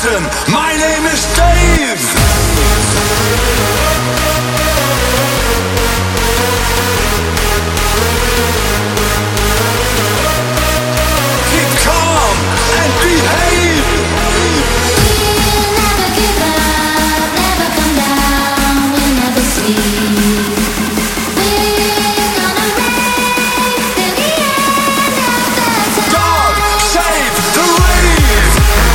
captain, my name is Dave. Keep calm and behave. We'll never give up, never come down, we'll never sleep. We're gonna rave till the end of the time. God save the rave.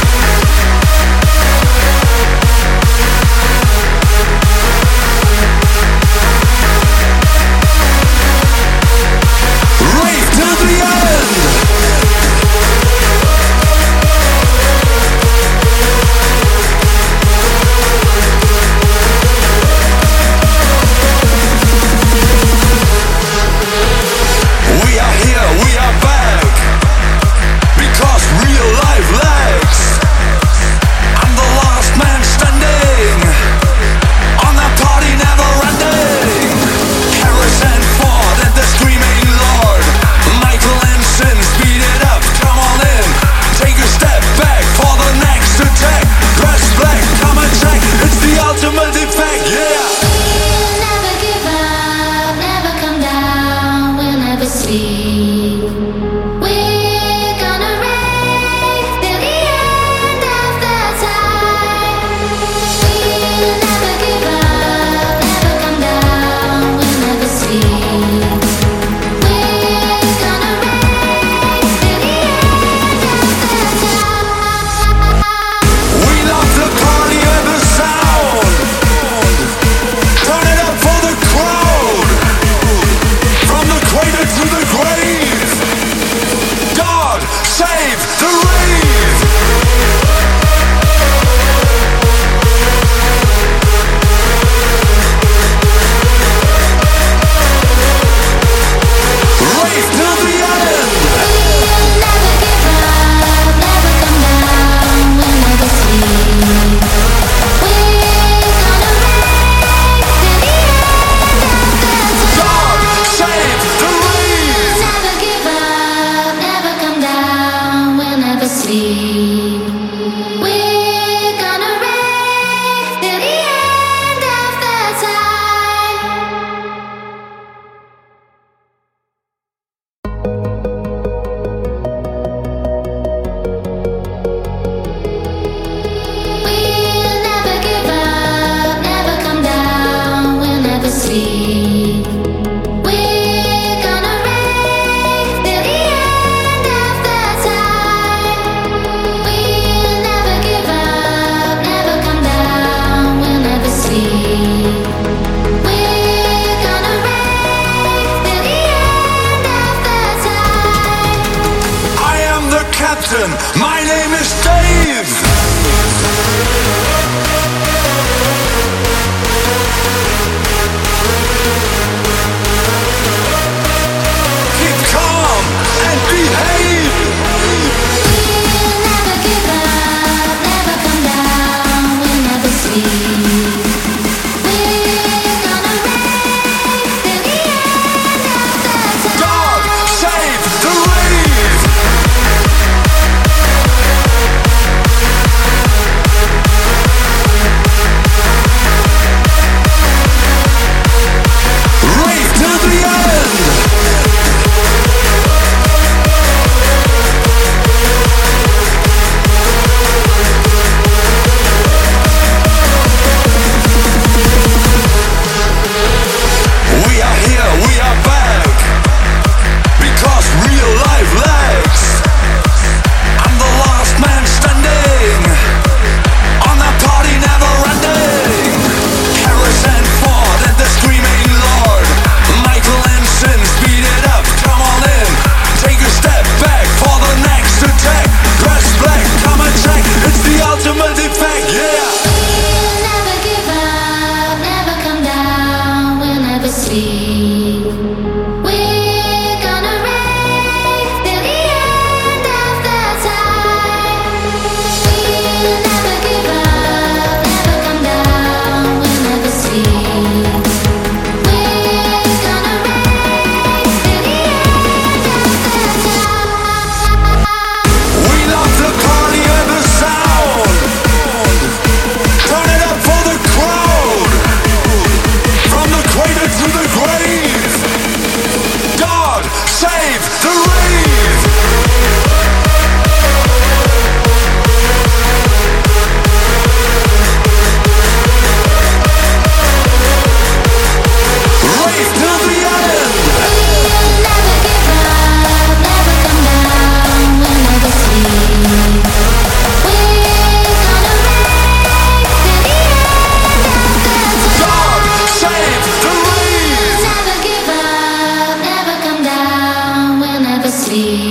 Rave till the end. We are here, we are back, because real life lags. I'm the last man standing on the party never ending. Harrison Ford and the Screaming Lord, Michael and Sin, speed it up, come on in. Take a step back for the next attack. Press black, come attack, it's the ultimate effect, yeah. We'll never give up, never come down, we'll never sleep. We're gonna rave till the end of the time. We'll never give up, never come down, we'll never sleep. We're gonna rave till the end of the time. We love the party and the sound. Turn it up for the crowd. From the cradle to the grave. God save the rave. Rave till the end. We'll never give up, never come down, we'll never sleep. We're gonna rave till the end of the time. God save the rave. Never give up, never come down, we'll never sleep. We're gonna rave till the end of the time. We'll never give up, never come down, we'll never sleep. We're gonna rave till the end of the time. We'll never give up, never come down, we'll never sleep. We're gonna rave till the end of the time. I am the captain. My name is Dave. Keep calm and behave. We'll never give up, never come down, we'll never sleep. We're gonna rave till the end of the time. God save the rave. see.